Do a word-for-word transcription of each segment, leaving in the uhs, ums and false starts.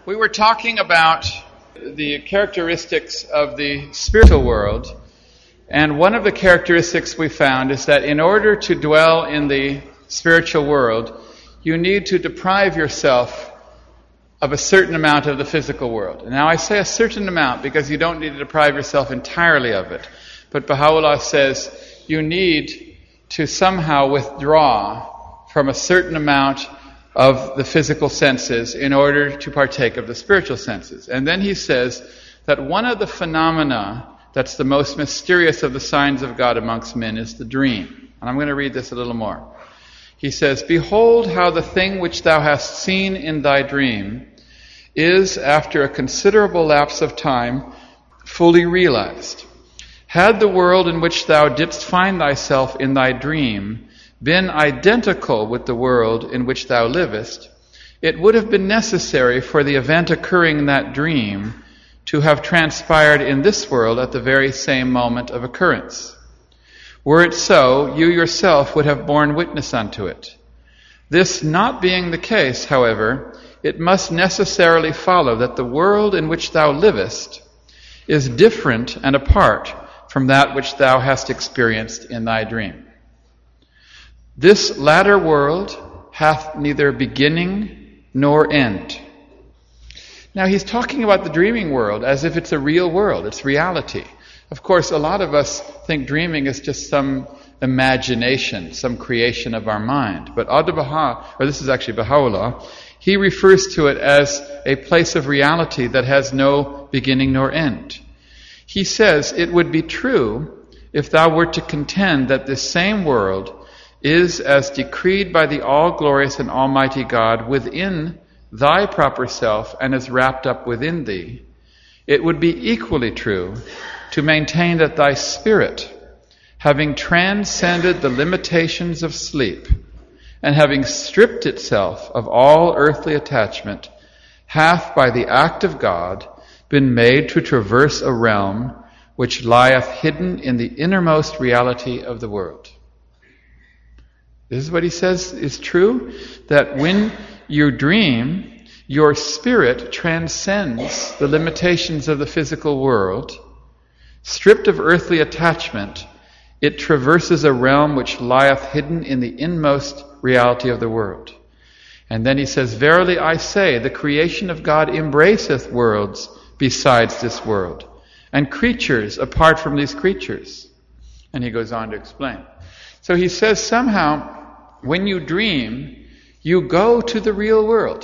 We were talking about the characteristics of the spiritual world, and one of the characteristics we found is that in order to dwell in the spiritual world, you need to deprive yourself of a certain amount of the physical world. And now I say a certain amount because you don't need to deprive yourself entirely of it. But Baha'u'llah says you need to somehow withdraw from a certain amount of the physical senses in order to partake of the spiritual senses. And then he says that one of the phenomena that's the most mysterious of the signs of God amongst men is the dream. And I'm going to read this a little more. He says, "Behold how the thing which thou hast seen in thy dream is, after a considerable lapse of time, fully realized. Had the world in which thou didst find thyself in thy dream been identical with the world in which thou livest, it would have been necessary for the event occurring in that dream to have transpired in this world at the very same moment of occurrence. Were it so, you yourself would have borne witness unto it. This not being the case, however, it must necessarily follow that the world in which thou livest is different and apart from that which thou hast experienced in thy dream. This latter world hath neither beginning nor end." Now he's talking about the dreaming world as if it's a real world, it's reality. Of course, a lot of us think dreaming is just some imagination, some creation of our mind. But Abdu'l-Baha, or this is actually Baha'u'llah, he refers to it as a place of reality that has no beginning nor end. He says, "It would be true if thou were to contend that this same world is as decreed by the all-glorious and almighty God within thy proper self and is wrapped up within thee. It would be equally true to maintain that thy spirit, having transcended the limitations of sleep and having stripped itself of all earthly attachment, hath by the act of God been made to traverse a realm which lieth hidden in the innermost reality of the world." This is what he says is true, that when you dream, your spirit transcends the limitations of the physical world. Stripped of earthly attachment, it traverses a realm which lieth hidden in the inmost reality of the world. And then he says, "Verily I say, the creation of God embraceth worlds besides this world, and creatures apart from these creatures." And he goes on to explain. So he says somehow, when you dream, you go to the real world.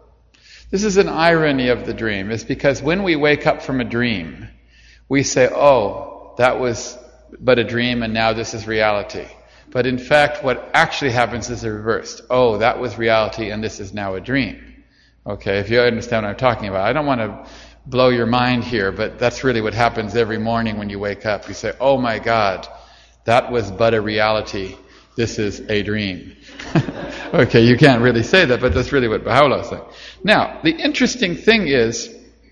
This is an irony of the dream, is because when we wake up from a dream, we say, oh, that was but a dream and now this is reality. But in fact, what actually happens is the reverse. Oh, that was reality and this is now a dream. Okay, if you understand what I'm talking about. I don't want to blow your mind here, but that's really what happens every morning when you wake up. You say, oh my God, that was but a reality. This is a dream. Okay, you can't really say that, but that's really what Baha'u'llah is saying. Now, the interesting thing is,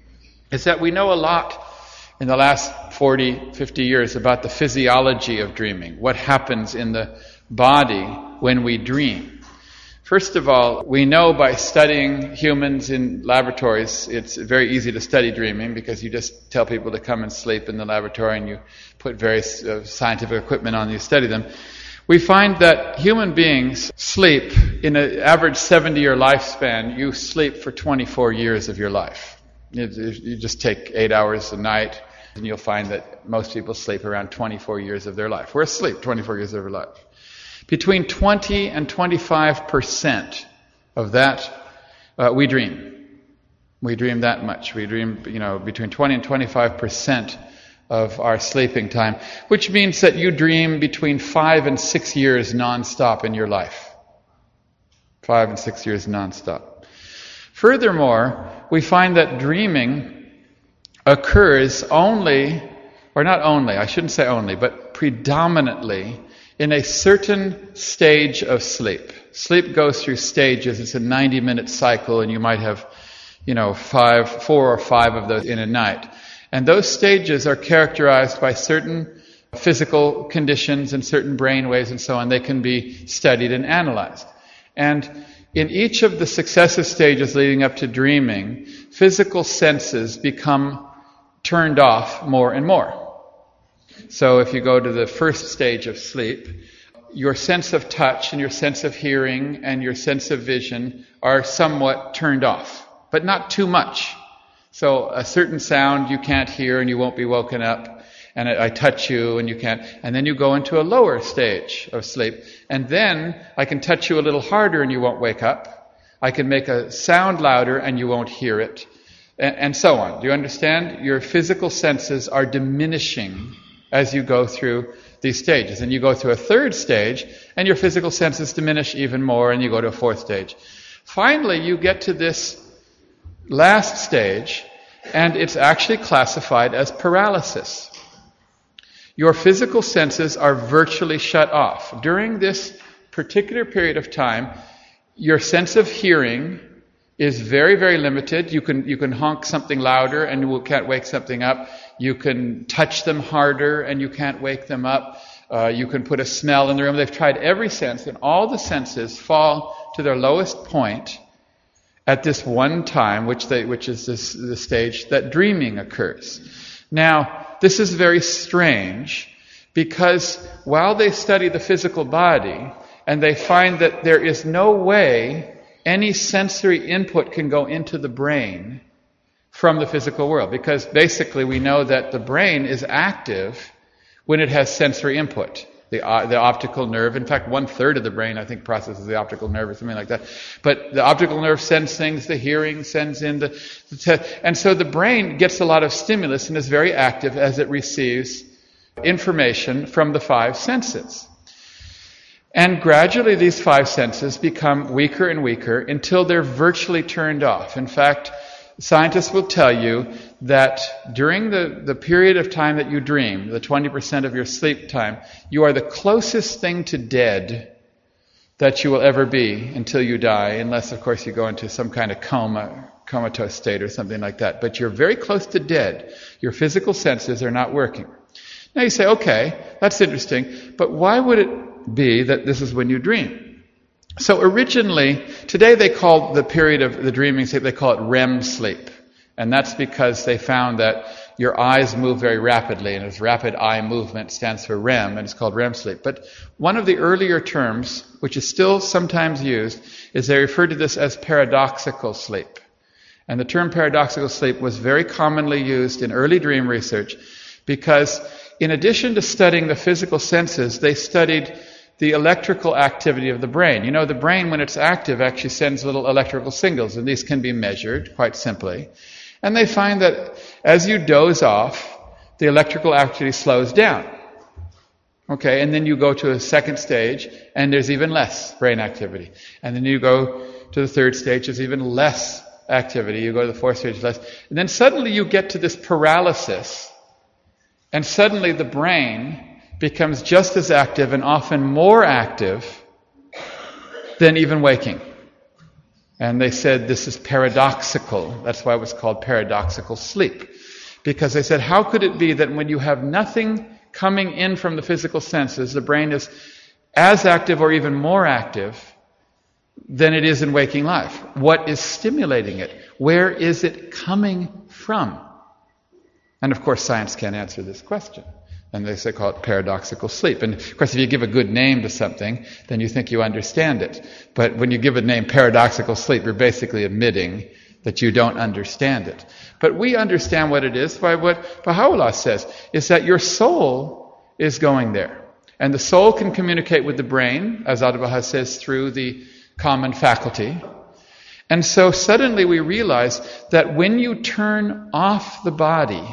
is that we know a lot in the last forty, fifty years about the physiology of dreaming, what happens in the body when we dream. First of all, we know by studying humans in laboratories, it's very easy to study dreaming because you just tell people to come and sleep in the laboratory and you put various uh, scientific equipment on, you study them. We find that human beings sleep, in an average seventy-year lifespan, you sleep for twenty-four years of your life. You, you just take eight hours a night, and you'll find that most people sleep around twenty-four years of their life. We're asleep twenty-four years of our life. Between twenty and twenty-five percent of that, uh, we dream. We dream that much. We dream, you know, between twenty and twenty-five percent of our sleeping time, which means that you dream between five and six years non-stop in your life. Five and six years non-stop. Furthermore, we find that dreaming occurs only, or not only, I shouldn't say only, but predominantly in a certain stage of sleep. Sleep goes through stages. It's a ninety-minute cycle, and you might have, you know, five, four or five of those in a night. And those stages are characterized by certain physical conditions and certain brain waves and so on. They can be studied and analyzed. And in each of the successive stages leading up to dreaming, physical senses become turned off more and more. So if you go to the first stage of sleep, your sense of touch and your sense of hearing and your sense of vision are somewhat turned off, but not too much. So a certain sound you can't hear and you won't be woken up, and I touch you and you can't, and then you go into a lower stage of sleep, and then I can touch you a little harder and you won't wake up. I can make a sound louder and you won't hear it, and, and so on. Do you understand? Your physical senses are diminishing as you go through these stages. And you go through a third stage, and your physical senses diminish even more, and you go to a fourth stage. Finally, you get to this last stage, and it's actually classified as paralysis. Your physical senses are virtually shut off. During this particular period of time, your sense of hearing is very, very limited. You can you can honk something louder and you can't wake something up. You can touch them harder and you can't wake them up. Uh, you can put a smell in the room. They've tried every sense, and all the senses fall to their lowest point at this one time, which they which is this the stage that dreaming occurs. Now, this is very strange, because while they study the physical body and they find that there is no way any sensory input can go into the brain from the physical world, because basically we know that the brain is active when it has sensory input. The, uh, the optical nerve, in fact, one third of the brain, I think, processes the optical nerve or something like that. But the optical nerve sends things, the hearing sends in the, the te- and so the brain gets a lot of stimulus and is very active as it receives information from the five senses. And gradually these five senses become weaker and weaker until they're virtually turned off. In fact, scientists will tell you that during the, the period of time that you dream, the twenty percent of your sleep time, you are the closest thing to dead that you will ever be until you die, unless, of course, you go into some kind of coma, comatose state or something like that. But you're very close to dead. Your physical senses are not working. Now you say, okay, that's interesting, but why would it be that this is when you dream? So originally, today they call the period of the dreaming sleep, they call it R E M sleep. And that's because they found that your eyes move very rapidly, and as rapid eye movement stands for R E M, and it's called R E M sleep. But one of the earlier terms, which is still sometimes used, is they refer to this as paradoxical sleep. And the term paradoxical sleep was very commonly used in early dream research because in addition to studying the physical senses, they studied the electrical activity of the brain. You know, the brain, when it's active, actually sends little electrical signals, and these can be measured quite simply. And they find that as you doze off, the electrical activity slows down. Okay, and then you go to a second stage, and there's even less brain activity. And then you go to the third stage, there's even less activity. You go to the fourth stage, less. And then suddenly you get to this paralysis, and suddenly the brain becomes just as active and often more active than even waking. And they said this is paradoxical. That's why it was called paradoxical sleep. Because they said, how could it be that when you have nothing coming in from the physical senses, the brain is as active or even more active than it is in waking life? What is stimulating it? Where is it coming from? And of course, science can't answer this question. And they say call it paradoxical sleep. And of course, if you give a good name to something, then you think you understand it. But when you give a name paradoxical sleep, you're basically admitting that you don't understand it. But we understand what it is by what Baha'u'llah says, is that your soul is going there. And the soul can communicate with the brain, as Abdu'l-Baha says, through the common faculty. And so suddenly we realize that when you turn off the body,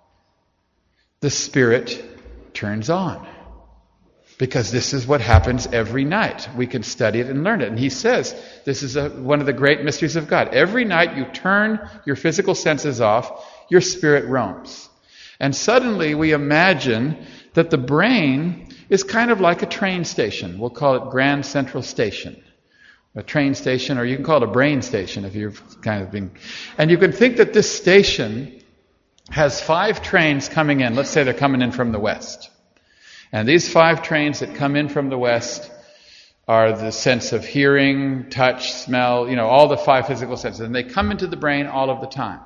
the spirit turns on. Because this is what happens every night. We can study it and learn it. And he says, this is a, one of the great mysteries of God. Every night you turn your physical senses off, your spirit roams. And suddenly we imagine that the brain is kind of like a train station. We'll call it Grand Central Station. A train station, or you can call it a brain station if you've kind of been... And you can think that this station has five trains coming in. Let's say they're coming in from the west. And these five trains that come in from the west are the sense of hearing, touch, smell, you know, all the five physical senses. And they come into the brain all of the time.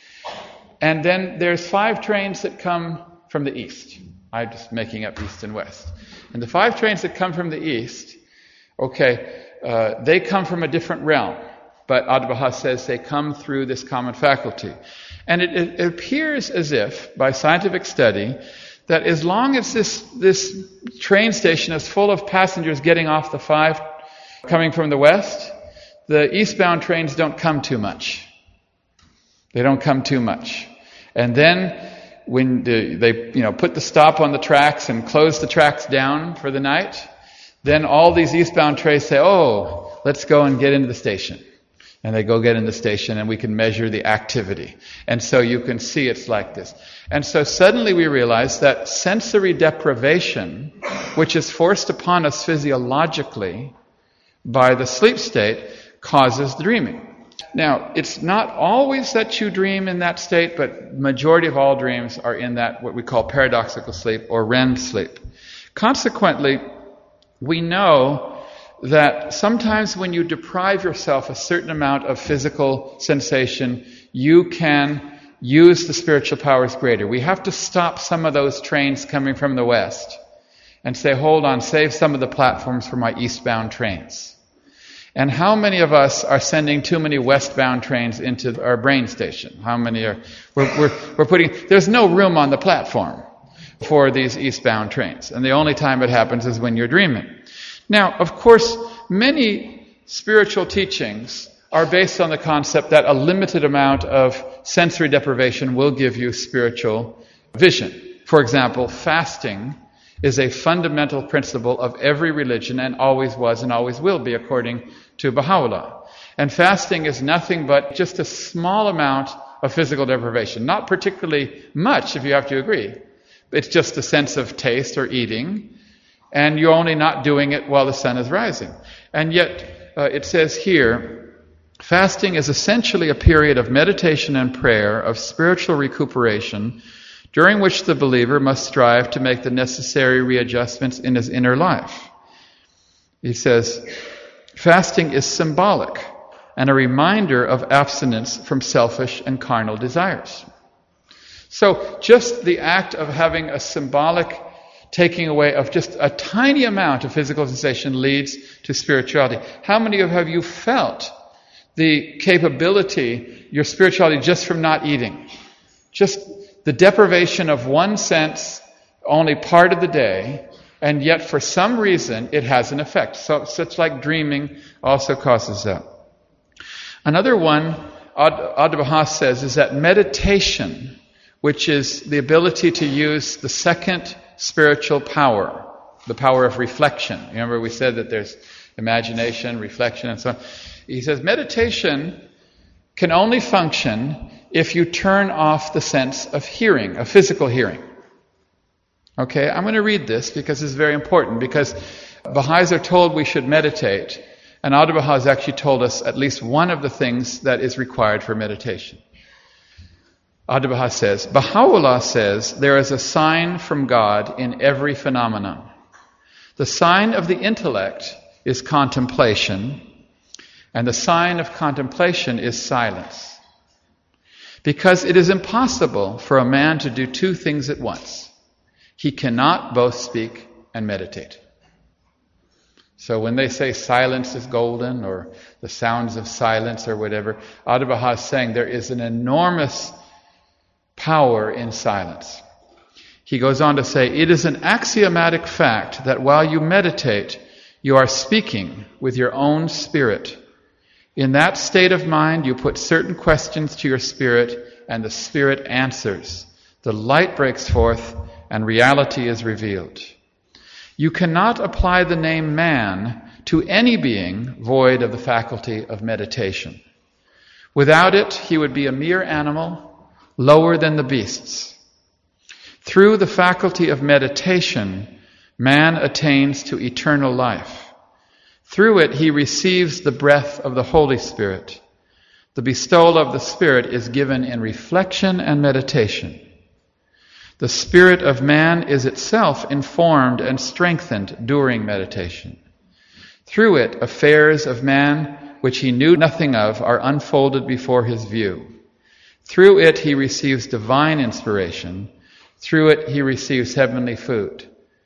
And then there's five trains that come from the east. I'm just making up east and west. And the five trains that come from the east, okay, uh, they come from a different realm. But Adi-Bahá says they come through this common faculty. And it, it appears as if, by scientific study, that as long as this, this train station is full of passengers getting off the five coming from the west, the eastbound trains don't come too much. They don't come too much. And then when the, they you know put the stop on the tracks and close the tracks down for the night, then all these eastbound trains say, oh, let's go and get into the station. And they go get in the station and we can measure the activity. And so you can see it's like this. And so suddenly we realize that sensory deprivation, which is forced upon us physiologically by the sleep state, causes dreaming. Now, it's not always that you dream in that state, but majority of all dreams are in that what we call paradoxical sleep or R E M sleep. Consequently, we know that sometimes when you deprive yourself a certain amount of physical sensation, you can use the spiritual powers greater. We have to stop some of those trains coming from the west and say, hold on, save some of the platforms for my eastbound trains. And how many of us are sending too many westbound trains into our brain station? How many are, we're, we're, we're putting, there's no room on the platform for these eastbound trains. And the only time it happens is when you're dreaming. Now, of course, many spiritual teachings are based on the concept that a limited amount of sensory deprivation will give you spiritual vision. For example, fasting is a fundamental principle of every religion and always was and always will be, according to Baha'u'llah. And fasting is nothing but just a small amount of physical deprivation. Not particularly much, if you have to agree. It's just a sense of taste or eating. And you're only not doing it while the sun is rising. And yet, uh, it says here, fasting is essentially a period of meditation and prayer, of spiritual recuperation, during which the believer must strive to make the necessary readjustments in his inner life. He says, fasting is symbolic and a reminder of abstinence from selfish and carnal desires. So, just the act of having a symbolic taking away of just a tiny amount of physical sensation leads to spirituality. How many of have you felt the capability, your spirituality, just from not eating? Just the deprivation of one sense only part of the day, and yet for some reason it has an effect. So, such like dreaming also causes that. Another one, Adi-Bahá says, is that meditation, which is the ability to use the second spiritual power, the power of reflection. Remember we said that there's imagination, reflection, and so on. He says meditation can only function if you turn off the sense of hearing, of physical hearing. Okay, I'm going to read this because it's very important, because Baha'is are told we should meditate, and Adi-Bahá has actually told us at least one of the things that is required for meditation. Adi-Bahá says, Baha'u'llah says, there is a sign from God in every phenomenon. The sign of the intellect is contemplation, and the sign of contemplation is silence. Because it is impossible for a man to do two things at once. He cannot both speak and meditate. So when they say silence is golden, or the sounds of silence, or whatever, Adi-Bahá is saying there is an enormous power in silence. He goes on to say, it is an axiomatic fact that while you meditate, you are speaking with your own spirit. In that state of mind, you put certain questions to your spirit, and the spirit answers. The light breaks forth, and reality is revealed. You cannot apply the name man to any being void of the faculty of meditation. Without it, he would be a mere animal, lower than the beasts. Through the faculty of meditation, man attains to eternal life. Through it, he receives the breath of the Holy Spirit. The bestowal of the Spirit is given in reflection and meditation. The spirit of man is itself informed and strengthened during meditation. Through it, affairs of man which he knew nothing of are unfolded before his view. Through it he receives divine inspiration. Through it he receives heavenly food.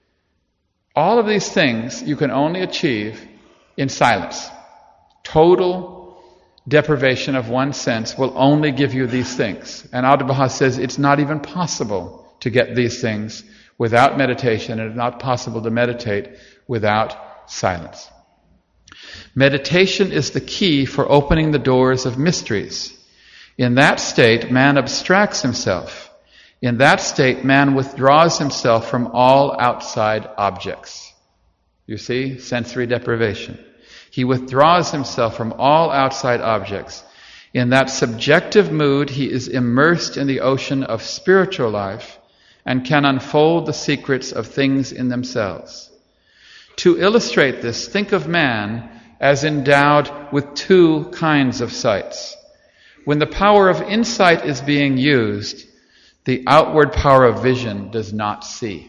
All of these things you can only achieve in silence. Total deprivation of one's sense will only give you these things. And Abdu'l-Baha says it's not even possible to get these things without meditation, and it's not possible to meditate without silence. Meditation is the key for opening the doors of mysteries. In that state, man abstracts himself. In that state, man withdraws himself from all outside objects. You see, sensory deprivation. He withdraws himself from all outside objects. In that subjective mood, he is immersed in the ocean of spiritual life and can unfold the secrets of things in themselves. To illustrate this, think of man as endowed with two kinds of sights. When the power of insight is being used, the outward power of vision does not see.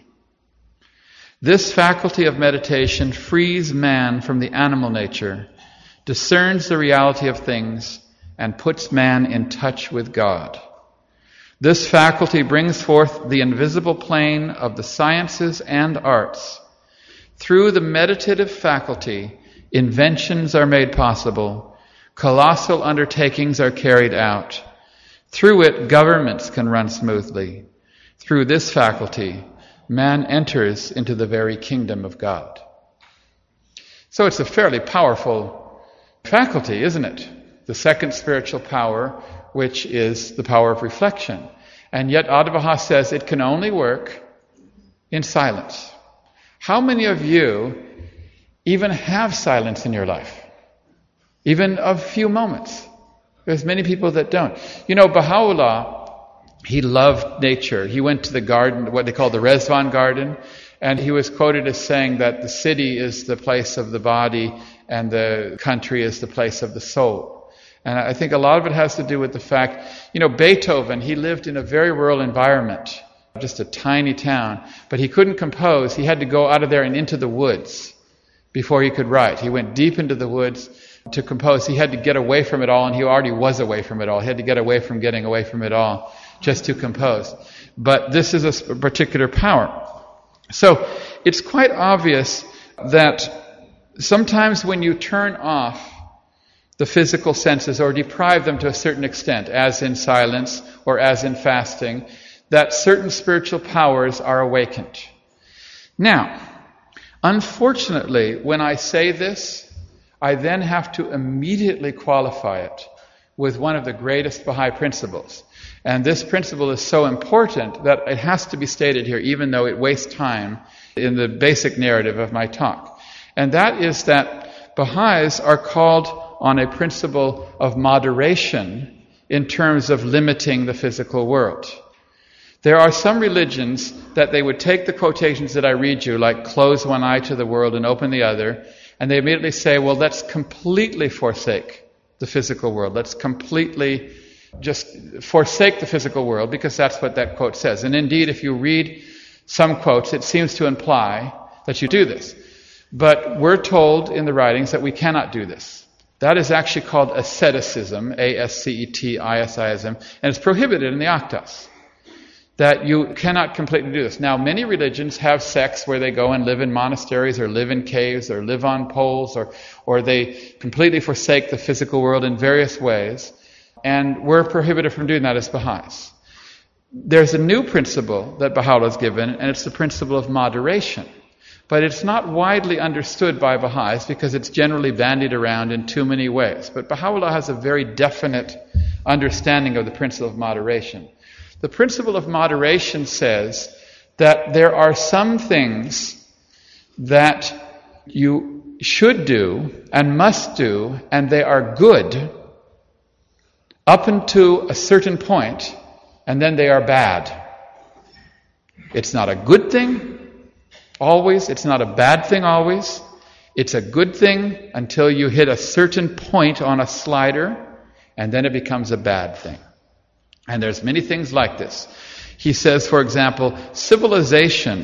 This faculty of meditation frees man from the animal nature, discerns the reality of things, and puts man in touch with God. This faculty brings forth the invisible plane of the sciences and arts. Through the meditative faculty, inventions are made possible, colossal undertakings are carried out. Through it, governments can run smoothly. Through this faculty, man enters into the very kingdom of God. So it's a fairly powerful faculty, isn't it? The second spiritual power, which is the power of reflection. And yet Abdu'l-Baha says it can only work in silence. How many of you even have silence in your life? Even a few moments. There's many people that don't. You know, Baha'u'llah, he loved nature. He went to the garden, what they call the Rezvan garden, and he was quoted as saying that the city is the place of the body and the country is the place of the soul. And I think a lot of it has to do with the fact, you know, Beethoven, he lived in a very rural environment, just a tiny town, but he couldn't compose. He had to go out of there and into the woods before he could write. He went deep into the woods to compose. He had to get away from it all, and he already was away from it all. He had to get away from getting away from it all just to compose. But this is a particular power. So it's quite obvious that sometimes when you turn off the physical senses or deprive them to a certain extent, as in silence or as in fasting, that certain spiritual powers are awakened. Now, unfortunately, when I say this, I then have to immediately qualify it with one of the greatest Baha'i principles. And this principle is so important that it has to be stated here, even though it wastes time in the basic narrative of my talk. And that is that Baha'is are called on a principle of moderation in terms of limiting the physical world. There are some religions that they would take the quotations that I read you, like close one eye to the world and open the other, and they immediately say, well, let's completely forsake the physical world. Let's completely just forsake the physical world, because that's what that quote says. And indeed, if you read some quotes, it seems to imply that you do this. But we're told in the writings that we cannot do this. That is actually called asceticism, A S C E T I S I S M, and it's prohibited in the Aktas. That you cannot completely do this. Now, many religions have sects where they go and live in monasteries or live in caves or live on poles or, or they completely forsake the physical world in various ways. And we're prohibited from doing that as Baha'is. There's a new principle that Baha'u'llah has given, and it's the principle of moderation. But it's not widely understood by Baha'is because it's generally bandied around in too many ways. But Baha'u'llah has a very definite understanding of the principle of moderation. The principle of moderation says that there are some things that you should do and must do, and they are good up until a certain point, and then they are bad. It's not a good thing always. It's not a bad thing always. It's a good thing until you hit a certain point on a slider, and then it becomes a bad thing. And there's many things like this. He says, for example, civilization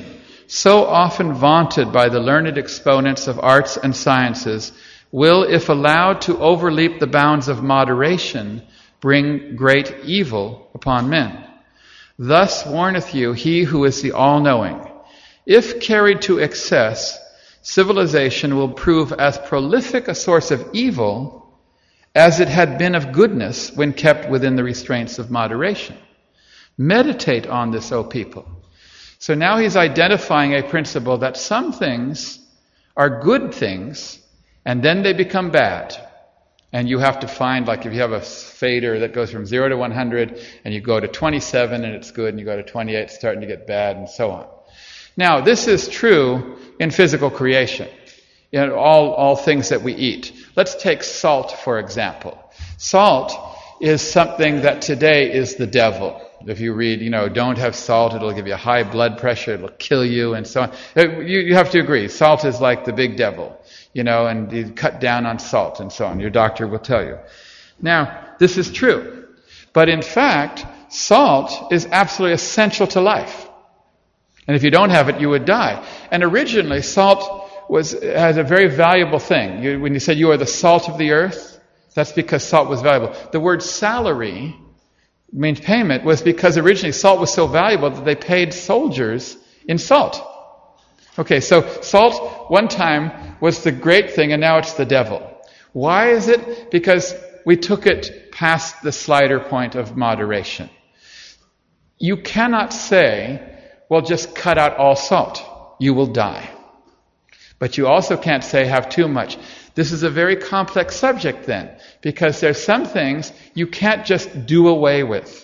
so often vaunted by the learned exponents of arts and sciences, will, if allowed to overleap the bounds of moderation, bring great evil upon men. Thus warneth you he who is the all-knowing. If carried to excess, civilization will prove as prolific a source of evil as it had been of goodness when kept within the restraints of moderation. Meditate on this, O people. So now he's identifying a principle that some things are good things, and then they become bad. And you have to find, like if you have a fader that goes from zero to one hundred, and you go to twenty-seven and it's good, and you go to twenty-eight, it's starting to get bad, and so on. Now, this is true in physical creation, you know, all, all things that we eat. Let's take salt, for example. Salt is something that today is the devil. If you read, you know, don't have salt, it'll give you high blood pressure, it'll kill you, and so on. You, you have to agree, salt is like the big devil. You know, and you cut down on salt and so on. Your doctor will tell you. Now, this is true. But in fact, salt is absolutely essential to life. And if you don't have it, you would die. And originally, salt was has a very valuable thing. You, when you said you are the salt of the earth, that's because salt was valuable. The word salary means payment was because originally salt was so valuable that they paid soldiers in salt. Okay, so salt one time was the great thing, and now it's the devil. Why is it? Because we took it past the slider point of moderation. You cannot say, well, just cut out all salt. You will die. But you also can't say have too much. This is a very complex subject then, because there's some things you can't just do away with.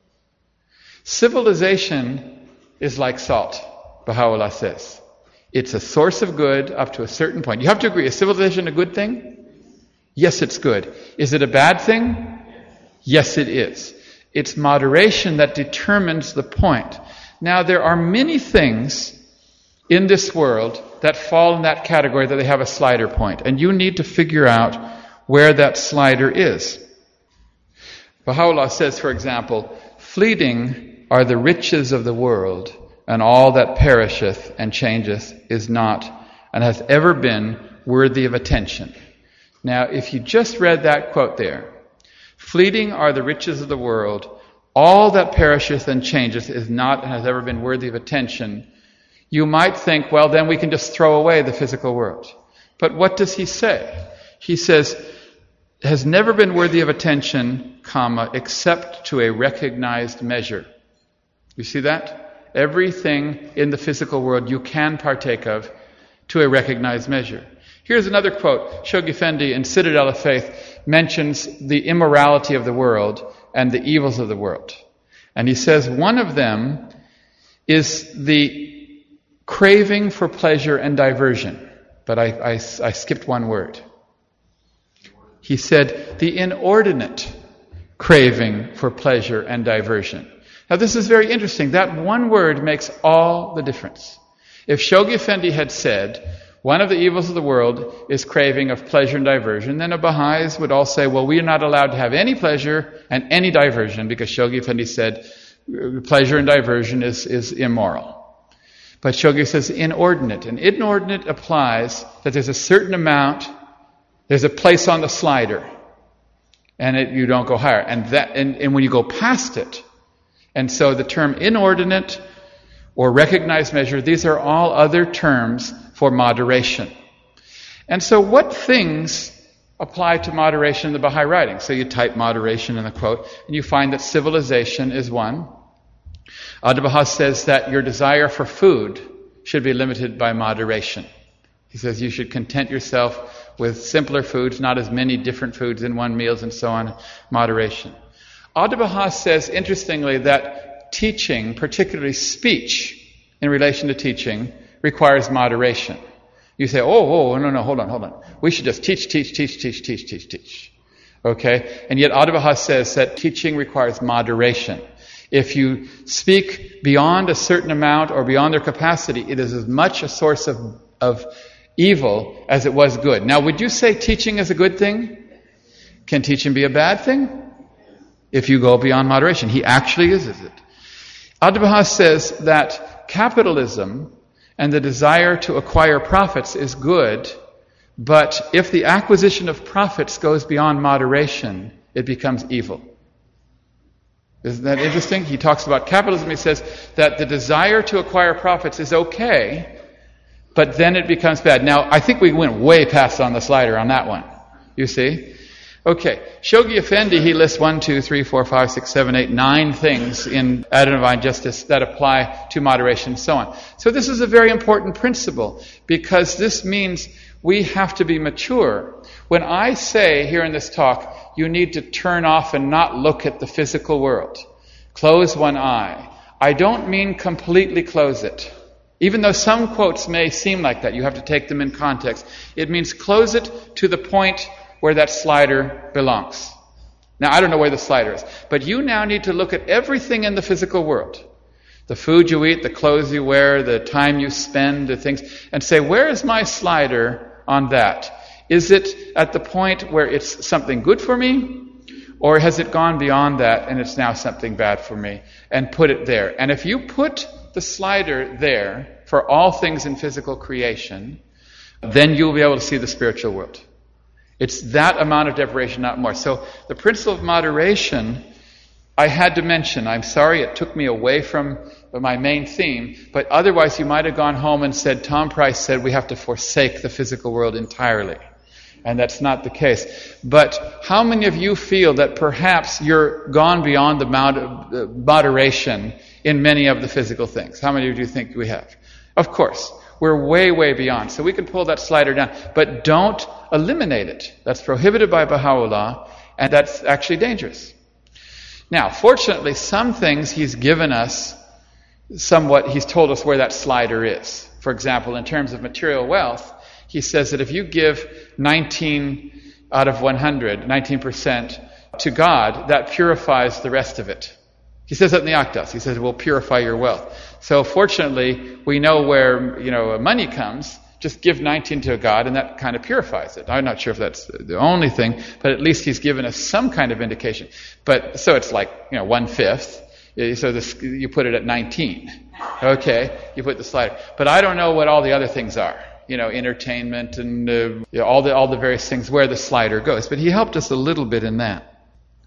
Civilization is like salt, Baha'u'llah says. It's a source of good up to a certain point. You have to agree, is civilization a good thing? Yes, it's good. Is it a bad thing? Yes, it is. It's moderation that determines the point. Now, there are many things in this world that fall in that category that they have a slider point, and you need to figure out where that slider is. Baha'u'llah says, for example, fleeting are the riches of the world, and all that perisheth and changeth is not, and hath ever been worthy of attention. Now, if you just read that quote there, fleeting are the riches of the world, all that perisheth and changeth is not, and has ever been worthy of attention, you might think, well, then we can just throw away the physical world. But what does he say? He says, has never been worthy of attention, comma, except to a recognized measure. You see that? Everything in the physical world you can partake of to a recognized measure. Here's another quote. Shoghi Effendi in Citadel of Faith mentions the immorality of the world and the evils of the world. And he says one of them is the craving for pleasure and diversion. But I, I, I skipped one word. He said the inordinate craving for pleasure and diversion. Now this is very interesting. That one word makes all the difference. If Shoghi Effendi had said, one of the evils of the world is craving of pleasure and diversion, then the Baha'is would all say, well, we are not allowed to have any pleasure and any diversion, because Shoghi Effendi said pleasure and diversion is, is immoral. But Shoghi says inordinate. And inordinate applies that there's a certain amount, there's a place on the slider, and it, you don't go higher. And that, and, and when you go past it, and so the term inordinate or recognized measure, these are all other terms for moderation. And so what things apply to moderation in the Baha'i writing? So you type moderation in the quote, and you find that civilization is one. Abdu'l-Baha says that your desire for food should be limited by moderation. He says you should content yourself with simpler foods, not as many different foods in one meal, and so on. Moderation. Abdu'l-Baha says, interestingly, that teaching, particularly speech in relation to teaching, requires moderation. You say, oh, oh, no, no, hold on, hold on. We should just teach, teach, teach, teach, teach, teach, teach. Okay? And yet Abdu'l-Baha says that teaching requires moderation. If you speak beyond a certain amount or beyond their capacity, it is as much a source of, of evil as it was good. Now, would you say teaching is a good thing? Can teaching be a bad thing? If you go beyond moderation. He actually uses it. Abdu'l-Baha says that capitalism and the desire to acquire profits is good, but if the acquisition of profits goes beyond moderation, it becomes evil. Isn't that interesting? He talks about capitalism. He says that the desire to acquire profits is okay, but then it becomes bad. Now, I think we went way past on the slider on that one. You see? Okay. Shoghi Effendi, he lists one, two, three, four, five, six, seven, eight, nine things in Adonai Justice that apply to moderation and so on. So this is a very important principle, because this means we have to be mature. When I say here in this talk, you need to turn off and not look at the physical world, close one eye, I don't mean completely close it. Even though some quotes may seem like that, you have to take them in context. It means close it to the point where that slider belongs. Now, I don't know where the slider is, but you now need to look at everything in the physical world. The food you eat, the clothes you wear, the time you spend, the things, and say, where is my slider on that? Is it at the point where it's something good for me? Or has it gone beyond that and it's now something bad for me? And put it there. And if you put the slider there for all things in physical creation, then you'll be able to see the spiritual world. It's that amount of deprivation, not more. So the principle of moderation, I had to mention. I'm sorry it took me away from my main theme, but otherwise you might have gone home and said, Tom Price said we have to forsake the physical world entirely. And that's not the case. But how many of you feel that perhaps you're gone beyond the amount of uh, moderation in many of the physical things? How many of you think we have? Of course. We're way, way beyond. So we can pull that slider down. But don't eliminate it. That's prohibited by Baha'u'llah, and that's actually dangerous. Now, fortunately, some things he's given us somewhat, he's told us where that slider is. For example, in terms of material wealth, he says that if you give nineteen out of one hundred, nineteen percent to God, that purifies the rest of it. He says that in the Akdas. He says it will purify your wealth. So fortunately, we know where, you know, money comes. Just give nineteen to God, and that kind of purifies it. I'm not sure if that's the only thing, but at least he's given us some kind of indication. But so it's like, you know, one-fifth. So this, you put it at nineteen. Okay, you put the slider. But I don't know what all the other things are. You know, entertainment and uh, you know, all the all the various things where the slider goes. But he helped us a little bit in that.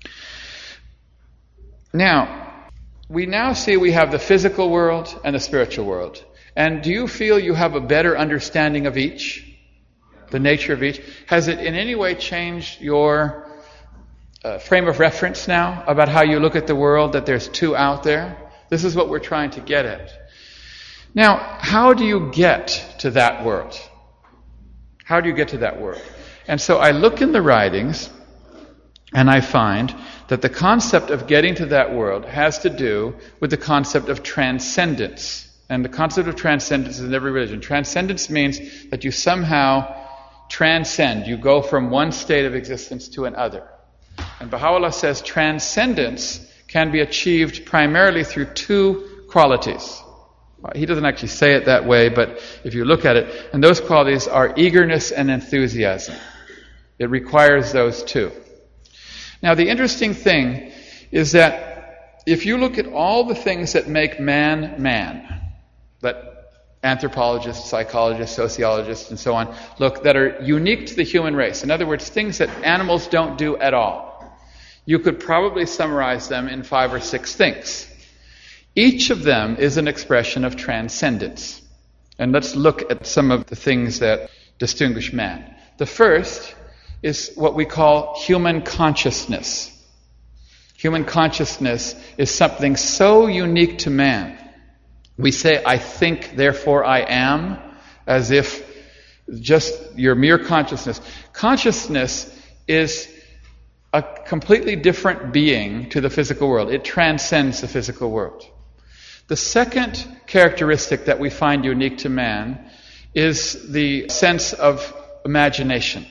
Now, we now see we have the physical world and the spiritual world. And do you feel you have a better understanding of each? The nature of each? Has it in any way changed your uh, frame of reference now about how you look at the world, that there's two out there? This is what we're trying to get at. Now, how do you get to that world? How do you get to that world? And so I look in the writings, and I find that the concept of getting to that world has to do with the concept of transcendence. And the concept of transcendence is in every religion. Transcendence means that you somehow transcend. You go from one state of existence to another. And Baha'u'llah says transcendence can be achieved primarily through two qualities. He doesn't actually say it that way, but if you look at it, and those qualities are eagerness and enthusiasm. It requires those two. Now, the interesting thing is that if you look at all the things that make man man, that anthropologists, psychologists, sociologists, and so on look, that are unique to the human race, in other words, things that animals don't do at all, you could probably summarize them in five or six things. Each of them is an expression of transcendence. And let's look at some of the things that distinguish man. The first is what we call human consciousness. Human consciousness is something so unique to man. We say, I think, therefore I am, as if just your mere consciousness. Consciousness is a completely different being to the physical world. It transcends the physical world. The second characteristic that we find unique to man is the sense of imagination.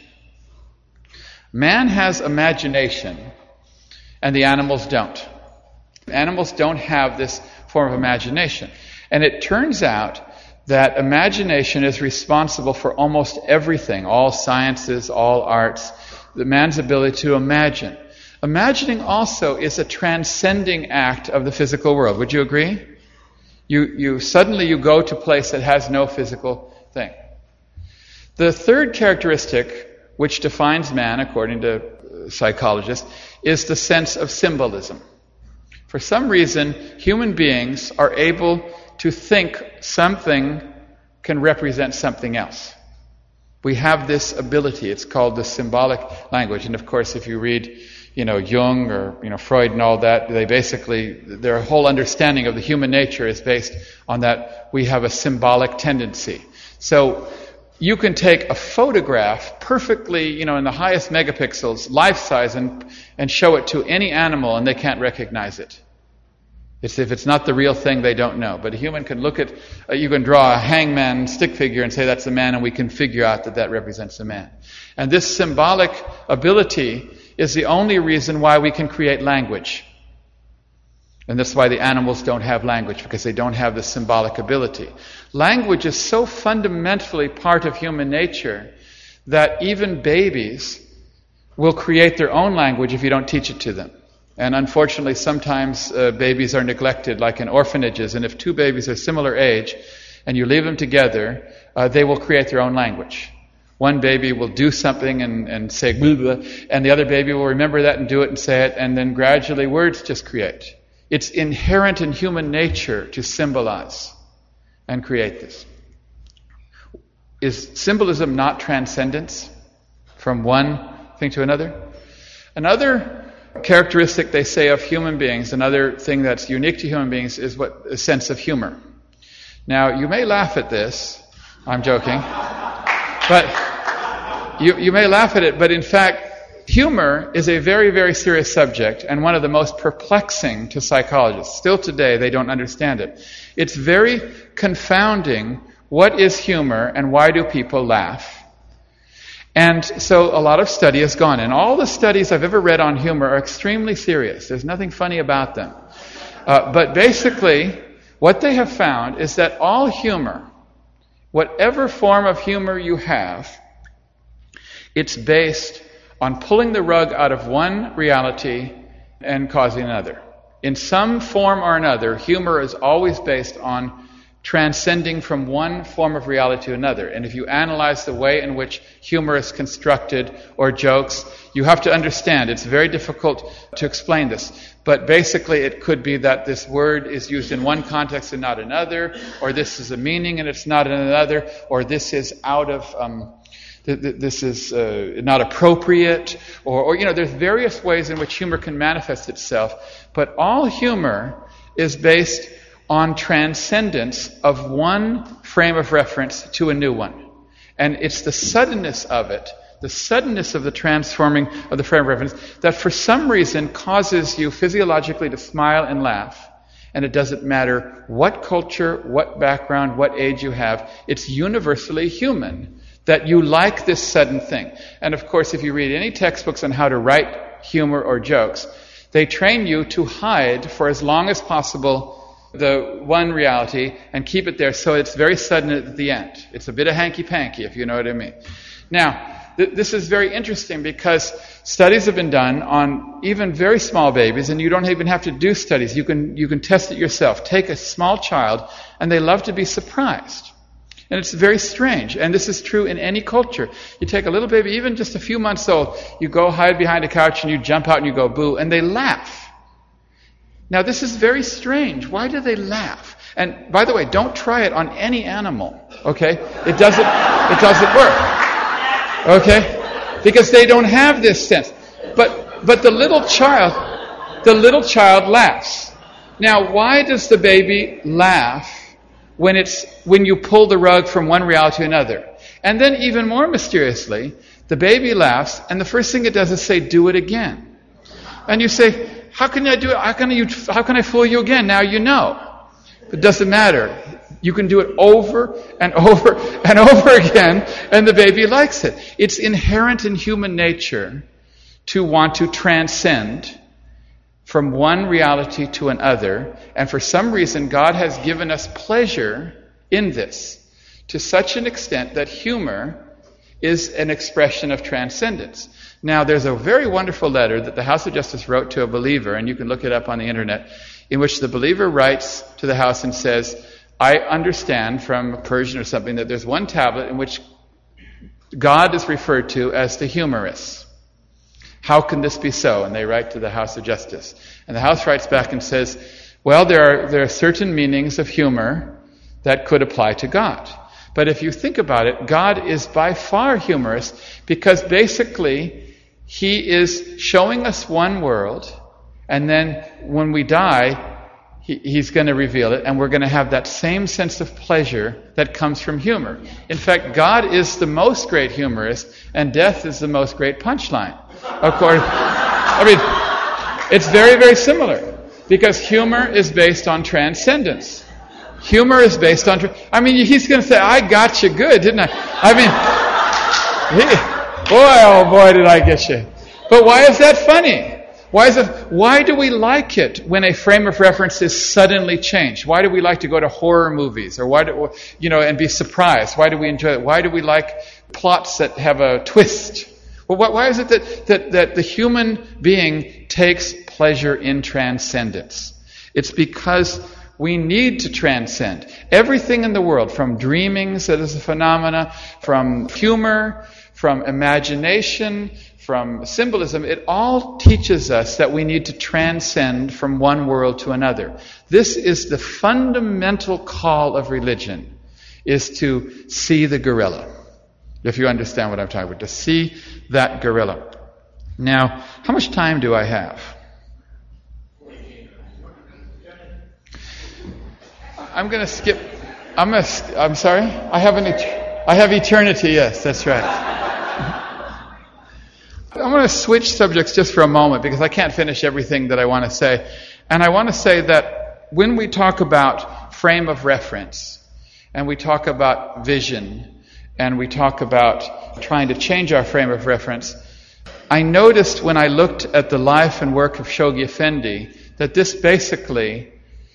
Man has imagination, and the animals don't. Animals don't have this form of imagination. And it turns out that imagination is responsible for almost everything, all sciences, all arts, the man's ability to imagine. Imagining also is a transcending act of the physical world. Would you agree? You, you suddenly you go to a place that has no physical thing. The third characteristic, which defines man, according to psychologists, is the sense of symbolism. For some reason, human beings are able to think something can represent something else. We have this ability. It's called the symbolic language. And of course, if you read, you know, Jung or, you know, Freud and all that, they basically, their whole understanding of the human nature is based on that we have a symbolic tendency. So you can take a photograph perfectly, you know, in the highest megapixels, life size, and, and show it to any animal and they can't recognize it. It's if it's not the real thing, they don't know. But a human can look at, uh, you can draw a hangman stick figure and say that's a man, and we can figure out that that represents a man. And this symbolic ability is the only reason why we can create language. And that's why the animals don't have language, because they don't have the symbolic ability. Language is so fundamentally part of human nature that even babies will create their own language if you don't teach it to them. And unfortunately, sometimes uh, babies are neglected, like in orphanages. And if two babies are similar age, and you leave them together, uh, they will create their own language. One baby will do something and, and say, blah, blah, and the other baby will remember that and do it and say it, and then gradually words just create. It's inherent in human nature to symbolize and create this. Is symbolism not transcendence from one thing to another? Another characteristic, they say, of human beings, another thing that's unique to human beings, is what a sense of humor. Now, you may laugh at this. I'm joking. But you, you may laugh at it, but in fact, humor is a very, very serious subject and one of the most perplexing to psychologists. Still today, they don't understand it. It's very confounding. What is humor and why do people laugh? And so a lot of study has gone. And all the studies I've ever read on humor are extremely serious. There's nothing funny about them. Uh, but basically, what they have found is that all humor, whatever form of humor you have, it's based on pulling the rug out of one reality and causing another. In some form or another, humor is always based on transcending from one form of reality to another. And if you analyze the way in which humor is constructed or jokes, you have to understand it's very difficult to explain this. But basically it could be that this word is used in one context and not another, or this is a meaning and it's not in another, or this is out of, um, th- th- this is uh, not appropriate, or, or, you know, there's various ways in which humor can manifest itself. But all humor is based on transcendence of one frame of reference to a new one. And it's the suddenness of it, the suddenness of the transforming of the frame of reference, that for some reason causes you physiologically to smile and laugh. And it doesn't matter what culture, what background, what age you have. It's universally human that you like this sudden thing. And of course, if you read any textbooks on how to write humor or jokes, they train you to hide for as long as possible the one reality and keep it there so it's very sudden at the end. It's a bit of hanky-panky, if you know what I mean. Now, th- this is very interesting because studies have been done on even very small babies, and you don't even have to do studies. You can you can test it yourself. Take a small child, and they love to be surprised. And it's very strange. And this is true in any culture. You take a little baby, even just a few months old, you go hide behind a couch and you jump out and you go boo, and they laugh. Now, this is very strange. Why do they laugh? And by the way, don't try it on any animal, okay? It doesn't, it doesn't work, okay? Because they don't have this sense. But, but the little child, the little child laughs. Now, why does the baby laugh when it's, when you pull the rug from one reality to another? And then even more mysteriously, the baby laughs, and the first thing it does is say, do it again. And you say, How can I do it? How can you? How can I fool you again? Now you know. It doesn't matter. You can do it over and over and over again, and the baby likes it. It's inherent in human nature to want to transcend from one reality to another, and for some reason God has given us pleasure in this to such an extent that humor is an expression of transcendence. Now, there's a very wonderful letter that the House of Justice wrote to a believer, and you can look it up on the internet. in which the believer writes to the house and says, I understand from Persian or something that there's one tablet in which God is referred to as the humorous. How can this be so? And they write to the House of Justice. And the House writes back and says, well, there are, there are certain meanings of humor that could apply to God. But if you think about it, God is by far humorous because basically He is showing us one world, and then when we die, he, He's going to reveal it, and we're going to have that same sense of pleasure that comes from humor. In fact, God is the most great humorist, and death is the most great punchline. Of course, I mean, it's very, very similar because humor is based on transcendence. Humor is based on... Tra- I mean, he's going to say, I got you good, didn't I? I mean, he, boy, oh boy, did I get you. But why is that funny? Why is it? Why do we like it when a frame of reference is suddenly changed? Why do we like to go to horror movies, or why do you know, and be surprised? Why do we enjoy it? Why do we like plots that have a twist? Well, why is it that that that the human being takes pleasure in transcendence? It's because we need to transcend everything in the world, from dreamings that is a phenomena, from humor, from imagination, from symbolism. It all teaches us that we need to transcend from one world to another. This is the fundamental call of religion, is to see the gorilla. If you understand what I'm talking about, to see that gorilla. Now, how much time do I have? I'm going to skip. I'm going to. I'm sorry. I have an. I have eternity. Yes, that's right. I'm going to switch subjects just for a moment because I can't finish everything that I want to say, and I want to say that when we talk about frame of reference, and we talk about vision, and we talk about trying to change our frame of reference, I noticed when I looked at the life and work of Shoghi Effendi that this basically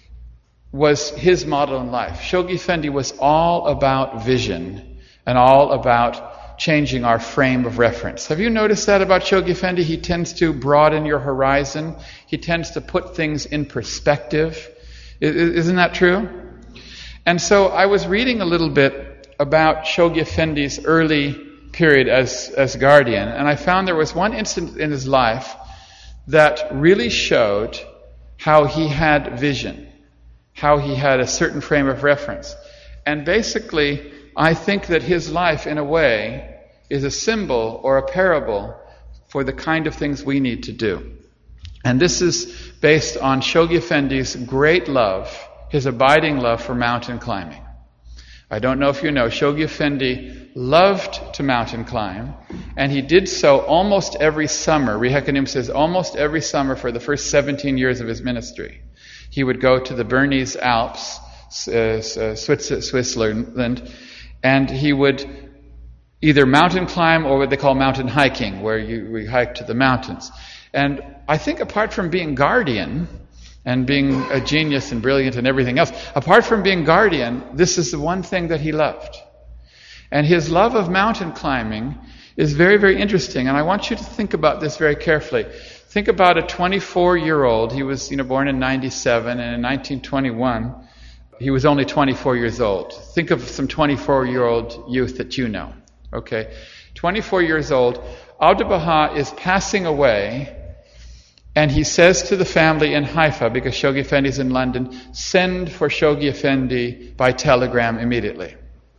was his model in life. Shoghi Effendi was all about vision and all about changing our frame of reference. Have you noticed that about Shoghi Effendi? He tends to broaden your horizon. He tends to put things in perspective. Isn't that true? And so I was reading a little bit about Shoghi Effendi's early period as, as guardian, and I found there was one incident in his life that really showed how he had vision, how he had a certain frame of reference. And basically, I think that his life, in a way, is a symbol or a parable for the kind of things we need to do. And this is based on Shoghi Effendi's great love, his abiding love for mountain climbing. I don't know if you know, Shoghi Effendi loved to mountain climb, and he did so almost every summer. Rihakanim says almost every summer for the first seventeen years of his ministry. He would go to the Bernese Alps, uh, Switzerland, and he would either mountain climb or what they call mountain hiking, where you we hike to the mountains. And I think apart from being guardian and being a genius and brilliant and everything else, apart from being guardian, this is the one thing that he loved. And his love of mountain climbing is very, very interesting. And I want you to think about this very carefully. Think about a twenty-four-year-old. He was, you know, born in ninety-seven, and in nineteen twenty-one, he was only twenty-four years old. Think of some twenty-four-year-old youth that you know. Okay, twenty-four years old. Abdu'l-Baha is passing away, and he says to the family in Haifa, because Shoghi Effendi is in London, send for Shoghi Effendi by telegram immediately.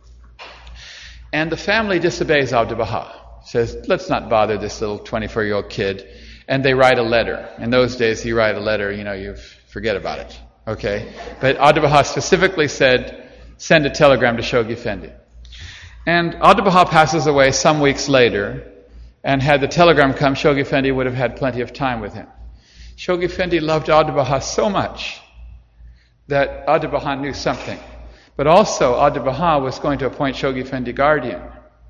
And the family disobeys Abdu'l-Baha. Says, let's not bother this little twenty-four-year-old kid. And they write a letter. In those days, you write a letter, you know, you forget about it. Okay? But Abdu'l-Baha specifically said, send a telegram to Shoghi Effendi. And Abdu'l-Baha passes away some weeks later, and had the telegram come, Shoghi Effendi would have had plenty of time with him. Shoghi Effendi loved Abdu'l-Baha so much that Abdu'l-Baha knew something. But also, Abdu'l-Baha was going to appoint Shoghi Effendi guardian.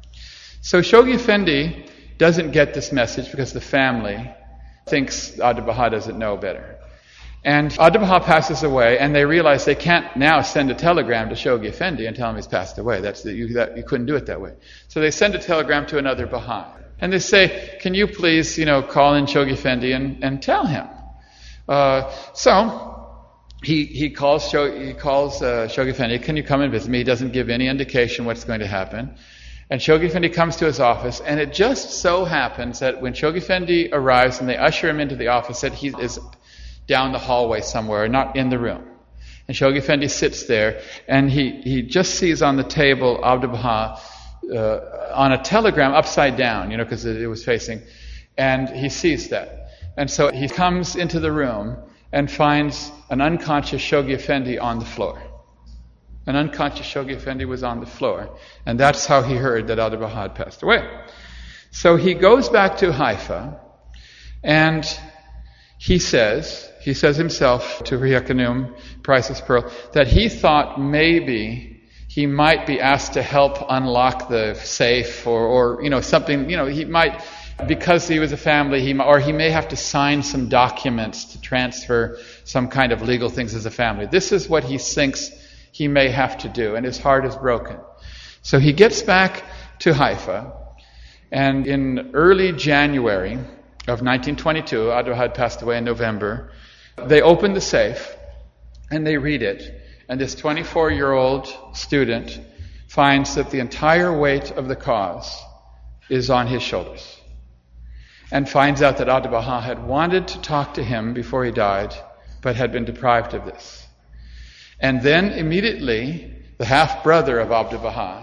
So Shoghi Effendi doesn't get this message because the family thinks Abdu'l-Baha doesn't know better. And Abdu'l-Baha passes away, and they realize they can't now send a telegram to Shoghi Effendi and tell him he's passed away. That's the, you, that, you couldn't do it that way. So they send a telegram to another Baha'i. And they say, can you please, you know, call in Shoghi Effendi and, and tell him? Uh, so he he calls Shog, he calls uh, Shoghi Effendi, can you come and visit me? He doesn't give any indication what's going to happen. And Shoghi Effendi comes to his office, and it just so happens that when Shoghi Effendi arrives and they usher him into the office, that he is down the hallway somewhere, not in the room. And Shoghi Effendi sits there, and he, he just sees on the table Abdu'l Baha uh, on a telegram upside down, you know, because it, it was facing, and he sees that. And so he comes into the room and finds an unconscious Shoghi Effendi on the floor. An unconscious Shoghi Effendi was on the floor, and that's how he heard that Abdu'l Baha had passed away. So he goes back to Haifa, and he says, he says himself to Riyakanum, Priceless Pearl, that he thought maybe he might be asked to help unlock the safe, or, or you know, something, you know, he might, because he was a family, he or he may have to sign some documents to transfer some kind of legal things as a family. This is what he thinks he may have to do, and his heart is broken. So he gets back to Haifa, and in early January of nineteen twenty-two, Abdu'l Baha had passed away in November, they open the safe, and they read it, and this twenty-four-year-old student finds that the entire weight of the cause is on his shoulders, and finds out that Abdu'l Baha had wanted to talk to him before he died, but had been deprived of this. And then immediately, the half-brother of Abdu'l Baha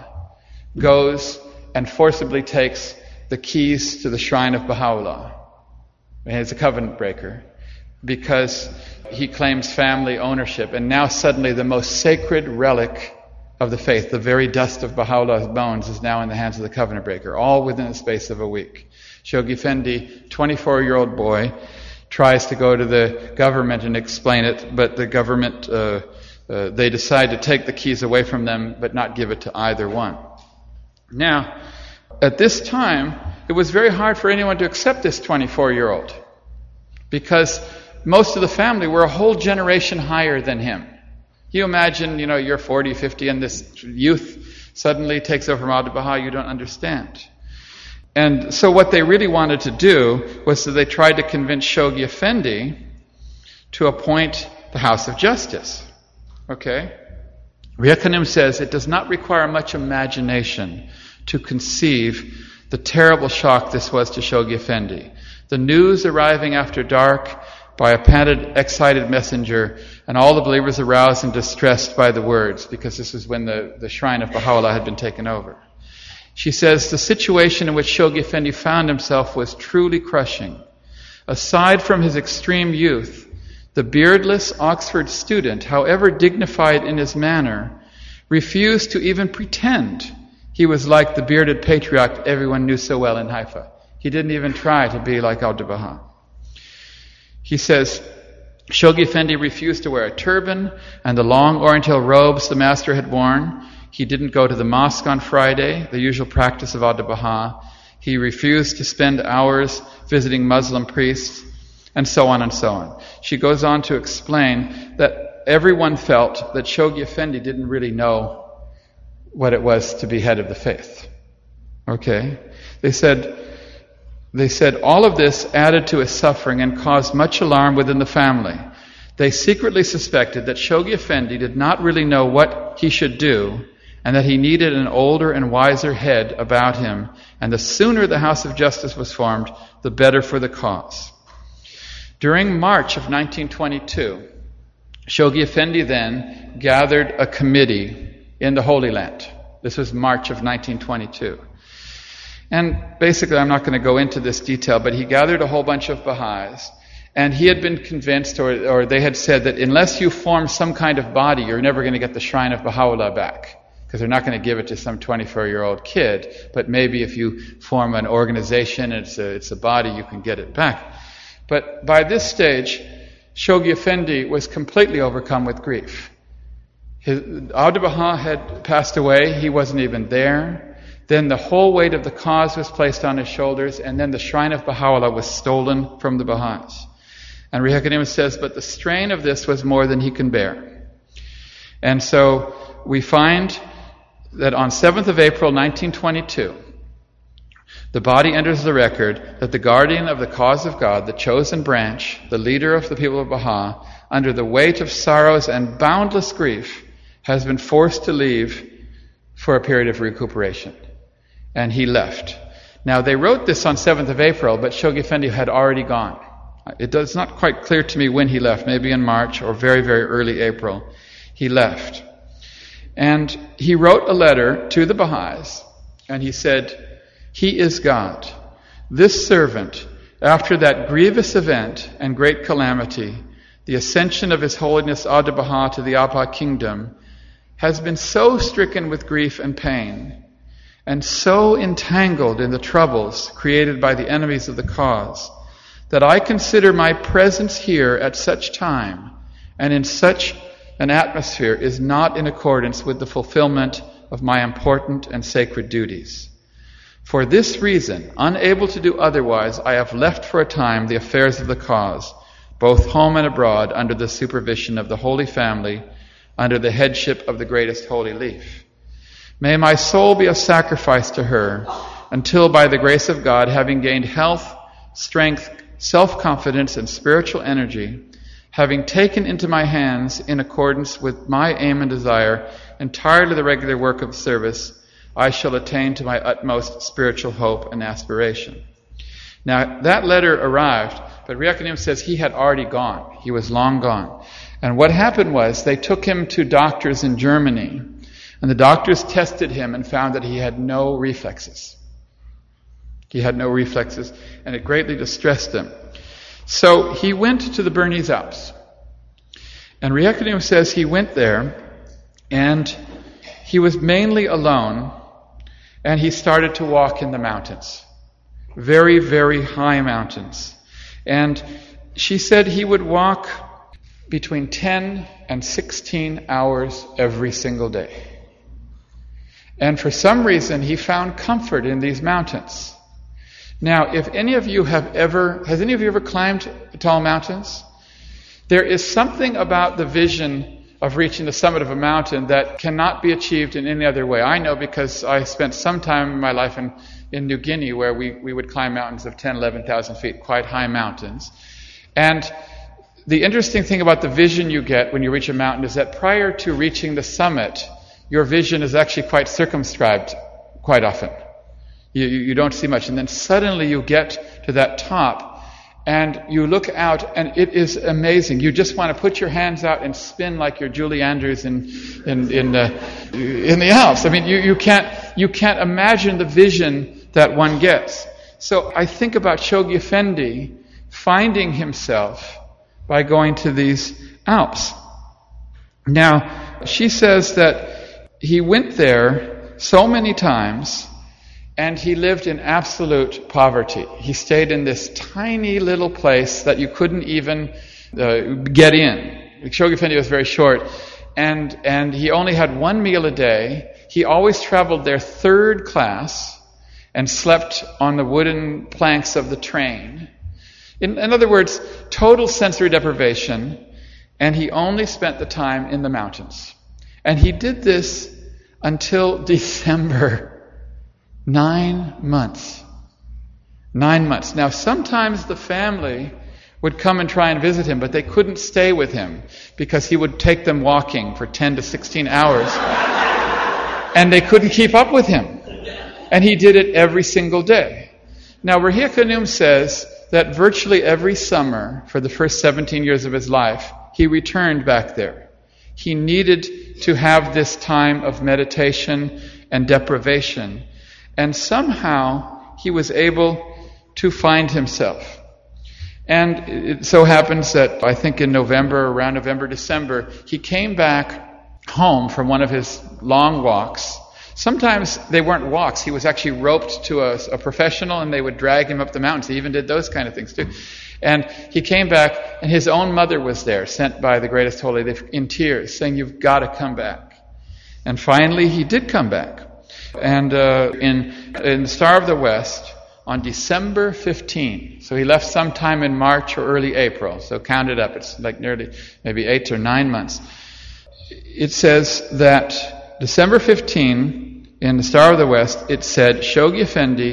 goes and forcibly takes the keys to the shrine of Baha'u'llah. He's a covenant breaker, because he claims family ownership, and now suddenly the most sacred relic of the faith, the very dust of Baha'u'llah's bones, is now in the hands of the covenant breaker, all within the space of a week. Shoghi Effendi, twenty-four-year-old boy, tries to go to the government and explain it, but the government, uh, uh, they decide to take the keys away from them, but not give it to either one. Now, at this time, it was very hard for anyone to accept this twenty-four-year-old, because most of the family were a whole generation higher than him. You imagine, you know, you're forty, fifty, and this youth suddenly takes over from Abdu'l Baha, you don't understand. And so what they really wanted to do was that they tried to convince Shoghi Effendi to appoint the House of Justice. Okay? Riyakanum says it does not require much imagination to conceive the terrible shock this was to Shoghi Effendi. The news arriving after dark by a panicked, excited messenger, and all the believers aroused and distressed by the words, because this is when the, the shrine of Baha'u'llah had been taken over. She says, the situation in which Shoghi Effendi found himself was truly crushing. Aside from his extreme youth, the beardless Oxford student, however dignified in his manner, refused to even pretend he was like the bearded patriarch everyone knew so well in Haifa. He didn't even try to be like Abdu'l Baha. He says, Shoghi Effendi refused to wear a turban and the long oriental robes the master had worn. He didn't go to the mosque on Friday, the usual practice of Abdu'l Baha. He refused to spend hours visiting Muslim priests, and so on and so on. She goes on to explain that everyone felt that Shoghi Effendi didn't really know what it was to be head of the faith. Okay? They said, they said all of this added to his suffering and caused much alarm within the family. They secretly suspected that Shoghi Effendi did not really know what he should do, and that he needed an older and wiser head about him, and the sooner the House of Justice was formed, the better for the cause. During March of nineteen twenty-two, Shoghi Effendi then gathered a committee in the Holy Land. This was March of nineteen twenty-two. And basically, I'm not going to go into this detail, but he gathered a whole bunch of Baha'is, and he had been convinced, or, or they had said, that unless you form some kind of body, you're never going to get the shrine of Baha'u'llah back. Because they're not going to give it to some twenty-four-year-old kid, but maybe if you form an organization, it's a, it's a body, you can get it back. But by this stage, Shoghi Effendi was completely overcome with grief. His, Abdu'l Baha had passed away, he wasn't even there. Then the whole weight of the cause was placed on his shoulders, and then the shrine of Baha'u'llah was stolen from the Baha'is. And Riyakanum says, but the strain of this was more than he can bear. And so we find that on seventh of April nineteen twenty-two, The body enters the record that the guardian of the cause of God, the chosen branch, the leader of the people of Baha'i, under the weight of sorrows and boundless grief, has been forced to leave for a period of recuperation. And he left. Now, they wrote this on seventh of April, but Shoghi Effendi had already gone. It is not quite clear to me when he left, maybe in March or very, very early April. He left. And he wrote a letter to the Baha'is, and he said, "He is God. This servant, after that grievous event and great calamity, the ascension of His Holiness Abdul Baha to the Abha kingdom, has been so stricken with grief and pain, and so entangled in the troubles created by the enemies of the cause, that I consider my presence here at such time and in such an atmosphere is not in accordance with the fulfillment of my important and sacred duties. For this reason, unable to do otherwise, I have left for a time the affairs of the cause, both home and abroad, under the supervision of the Holy Family, under the headship of the greatest holy leaf. May my soul be a sacrifice to her, until by the grace of God, having gained health, strength, self-confidence, and spiritual energy, having taken into my hands, in accordance with my aim and desire, entirely the regular work of service, I shall attain to my utmost spiritual hope and aspiration." Now, that letter arrived, but Riyakunim says he had already gone. He was long gone. And what happened was, they took him to doctors in Germany, and the doctors tested him and found that he had no reflexes. He had no reflexes, and it greatly distressed him. So he went to the Bernese Alps. And Riyakunim says he went there, and he was mainly alone, and he started to walk in the mountains. Very, very high mountains. And she said he would walk between ten and sixteen hours every single day. And for some reason, he found comfort in these mountains. Now, if any of you have ever, has any of you ever climbed tall mountains? There is something about the vision of reaching the summit of a mountain that cannot be achieved in any other way. I know because I spent some time in my life in, in New Guinea where we, we would climb mountains of ten, eleven thousand feet, quite high mountains. And the interesting thing about the vision you get when you reach a mountain is that prior to reaching the summit, your vision is actually quite circumscribed quite often. You, you don't see much. And then suddenly you get to that top and you look out and it is amazing. You just want to put your hands out and spin like you're Julie Andrews in in in, uh, in the Alps. I mean, you, you can't you can't imagine the vision that one gets. So I think about Shoghi Effendi finding himself by going to these Alps. Now, she says that he went there so many times, and he lived in absolute poverty. He stayed in this tiny little place that you couldn't even uh, get in. Shoghi Effendi was very short, and and he only had one meal a day. He always traveled there third class and slept on the wooden planks of the train. In, in other words, total sensory deprivation, and he only spent the time in the mountains. And he did this until December. Nine months. Nine months. Now, sometimes the family would come and try and visit him, but they couldn't stay with him because he would take them walking for ten to sixteen hours. And they couldn't keep up with him. And he did it every single day. Now, Rahia Khanum says that virtually every summer for the first seventeen years of his life, he returned back there. He needed to have this time of meditation and deprivation. And somehow he was able to find himself. And it so happens that I think in November, around November, December, he came back home from one of his long walks. Sometimes they weren't walks. He was actually roped to a, a professional and they would drag him up the mountains. He even did those kind of things too. And he came back and his own mother was there, sent by the greatest holy, in tears, saying, "You've got to come back." And finally he did come back. And uh, in in the Star of the West, on December fifteenth, so he left sometime in March or early April, so count it up, it's like nearly maybe eight or nine months. It says that December fifteenth, in the Star of the West, it said, "Shoghi Effendi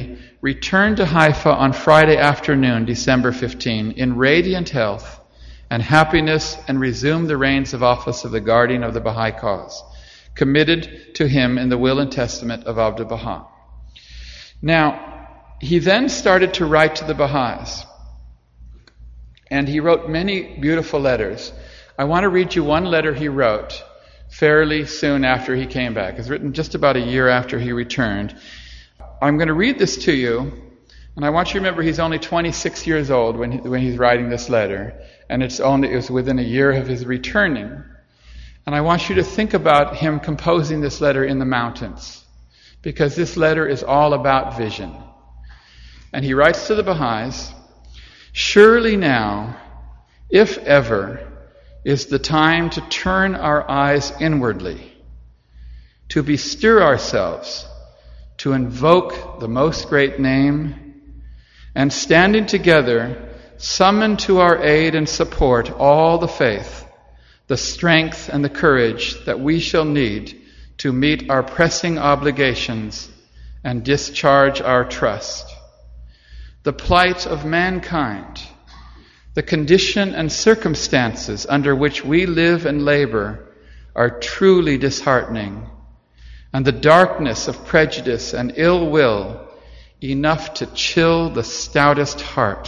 returned to Haifa on Friday afternoon, December fifteenth, in radiant health and happiness, and resumed the reins of office of the guardian of the Baha'i cause, committed to him in the will and testament of Abdu'l-Baha. Now, he then started to write to the Baha'is, and he wrote many beautiful letters. I want to read you one letter he wrote fairly soon after he came back. It's written just about a year after he returned. I'm going to read this to you, and I want you to remember he's only twenty-six years old when he, when he's writing this letter, and it's only it was within a year of his returning. And I want you to think about him composing this letter in the mountains, because this letter is all about vision. And he writes to the Baha'is, "Surely now, if ever, is the time to turn our eyes inwardly, to bestir ourselves, to invoke the most great name, and standing together, summon to our aid and support all the faith, the strength and the courage that we shall need to meet our pressing obligations and discharge our trust. The plight of mankind, the condition and circumstances under which we live and labor are truly disheartening, and the darkness of prejudice and ill will enough to chill the stoutest heart.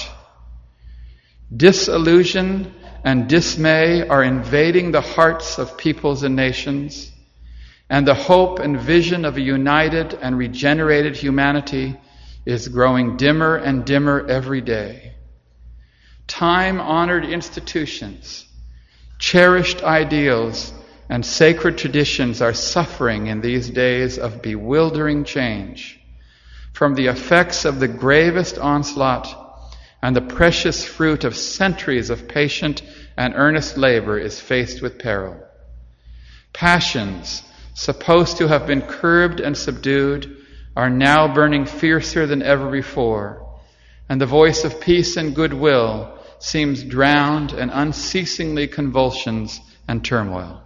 Disillusion and dismay are invading the hearts of peoples and nations, and the hope and vision of a united and regenerated humanity is growing dimmer and dimmer every day. Time-honored institutions, cherished ideals, and sacred traditions are suffering in these days of bewildering change from the effects of the gravest onslaught, and the precious fruit of centuries of patient and earnest labor is faced with peril. Passions, supposed to have been curbed and subdued, are now burning fiercer than ever before, and the voice of peace and goodwill seems drowned in unceasingly convulsions and turmoil.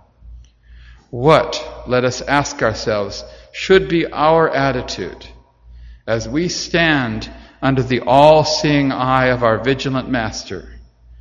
What, let us ask ourselves, should be our attitude as we stand under the all-seeing eye of our vigilant Master,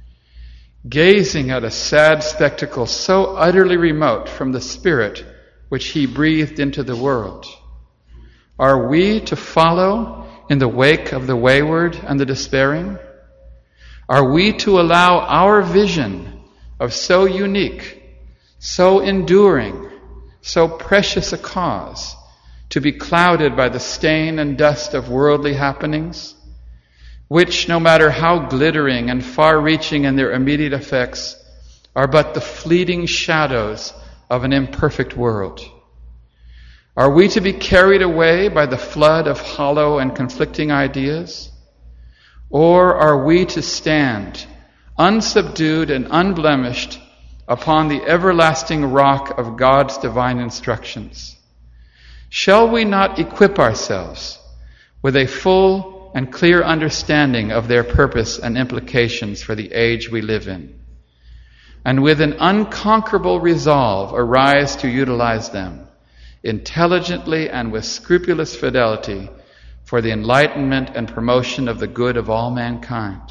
gazing at a sad spectacle so utterly remote from the spirit which he breathed into the world? Are we to follow in the wake of the wayward and the despairing? Are we to allow our vision of so unique, so enduring, so precious a cause to be clouded by the stain and dust of worldly happenings, which, no matter how glittering and far-reaching in their immediate effects, are but the fleeting shadows of an imperfect world? Are we to be carried away by the flood of hollow and conflicting ideas? Or are we to stand, unsubdued and unblemished, upon the everlasting rock of God's divine instructions? Shall we not equip ourselves with a full and clear understanding of their purpose and implications for the age we live in, and with an unconquerable resolve arise to utilize them intelligently and with scrupulous fidelity for the enlightenment and promotion of the good of all mankind?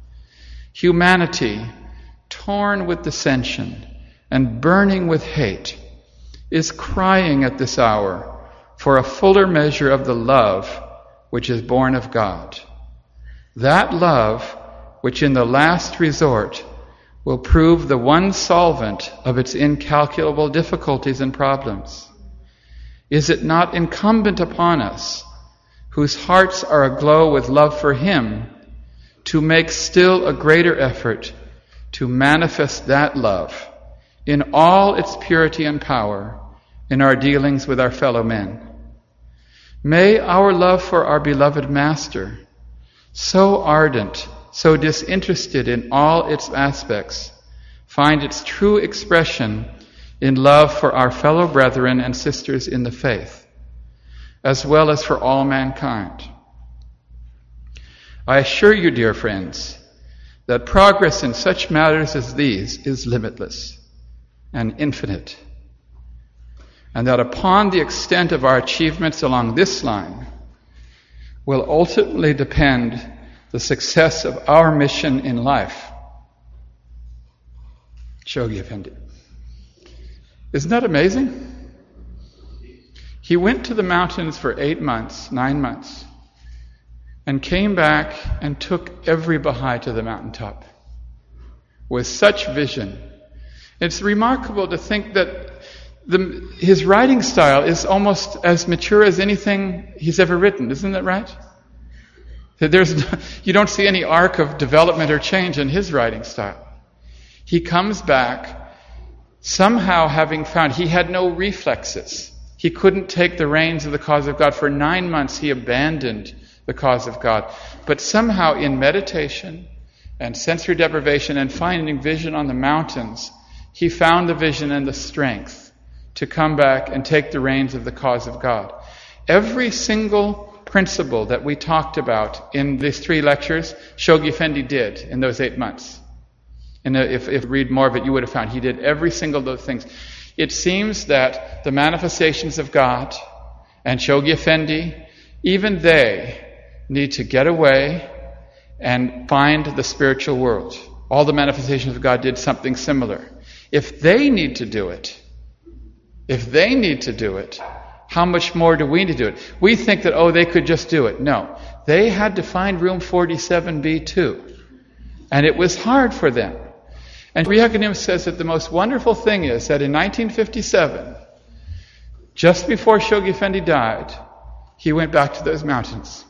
Humanity, torn with dissension and burning with hate, is crying at this hour for a fuller measure of the love which is born of God. That love which in the last resort will prove the one solvent of its incalculable difficulties and problems. Is it not incumbent upon us, whose hearts are aglow with love for Him, to make still a greater effort to manifest that love in all its purity and power in our dealings with our fellow men? May our love for our beloved Master, so ardent, so disinterested in all its aspects, find its true expression in love for our fellow brethren and sisters in the faith, as well as for all mankind. I assure you, dear friends, that progress in such matters as these is limitless and infinite, and that upon the extent of our achievements along this line, will ultimately depend the success of our mission in life. Shoghi Effendi. Isn't that amazing? He went to the mountains for eight months, nine months, and came back and took every Baha'i to the mountaintop with such vision. It's remarkable to think that the, his writing style is almost as mature as anything he's ever written. Isn't that right? That there's, you don't see any arc of development or change in his writing style. He comes back somehow having found he had no reflexes. He couldn't take the reins of the cause of God. For nine months he abandoned the cause of God. But somehow in meditation and sensory deprivation and finding vision on the mountains, he found the vision and the strength to come back and take the reins of the cause of God. Every single principle that we talked about in these three lectures, Shoghi Effendi did in those eight months. And if, if you read more of it, you would have found he did every single of those things. It seems that the manifestations of God and Shoghi Effendi, even they need to get away and find the spiritual world. All the manifestations of God did something similar. If they need to do it, if they need to do it, how much more do we need to do it? We think that, oh, they could just do it. No. They had to find room forty-seven B too. And it was hard for them. And Sri Hakanim says that the most wonderful thing is that in nineteen fifty-seven, just before Shoghi Effendi died, he went back to those mountains.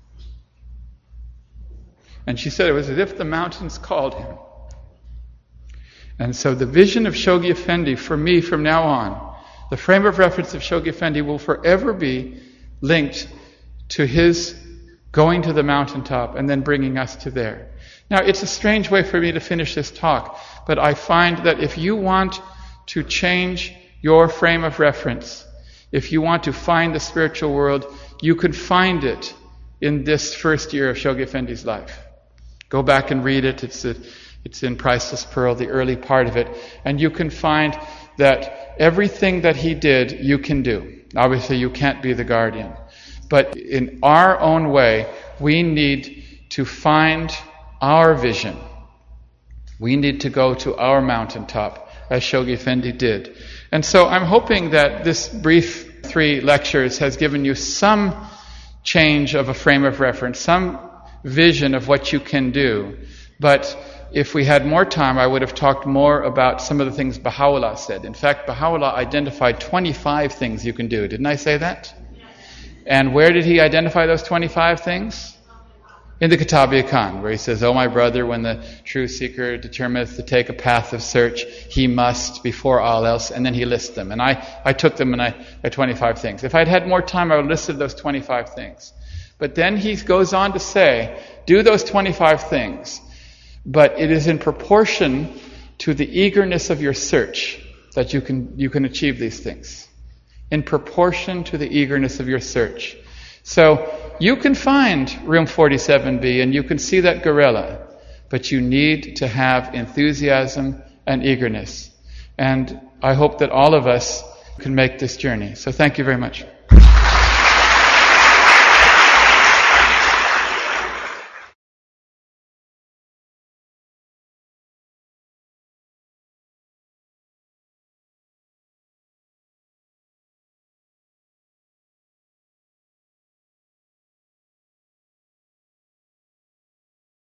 And she said it was as if the mountains called him. And so the vision of Shoghi Effendi, for me from now on, the frame of reference of Shoghi Effendi will forever be linked to his going to the mountaintop and then bringing us to there. Now, it's a strange way for me to finish this talk, but I find that if you want to change your frame of reference, if you want to find the spiritual world, you can find it in this first year of Shoghi Effendi's life. Go back and read it. It's a, it's in Priceless Pearl, the early part of it. And you can find that everything that he did, you can do. Obviously, you can't be the guardian. But in our own way, we need to find our vision. We need to go to our mountaintop, as Shoghi Effendi did. And so I'm hoping that this brief three lectures has given you some change of a frame of reference, some vision of what you can do. But if we had more time, I would have talked more about some of the things Baha'u'llah said. In fact, Baha'u'llah identified twenty-five things you can do. Didn't I say that? And where did he identify those twenty-five things? In the Kitab-i-Iqan, where he says, "O my brother, when the true seeker determineth to take a path of search, he must before all else," and then he lists them. And I, I took them and I at twenty-five things. If I'd had more time, I would have listed those twenty-five things. But then he goes on to say, do those twenty-five things, but it is in proportion to the eagerness of your search that you can you can achieve these things. In proportion to the eagerness of your search. So you can find room forty-seven B and you can see that gorilla, but you need to have enthusiasm and eagerness. And I hope that all of us can make this journey. So thank you very much.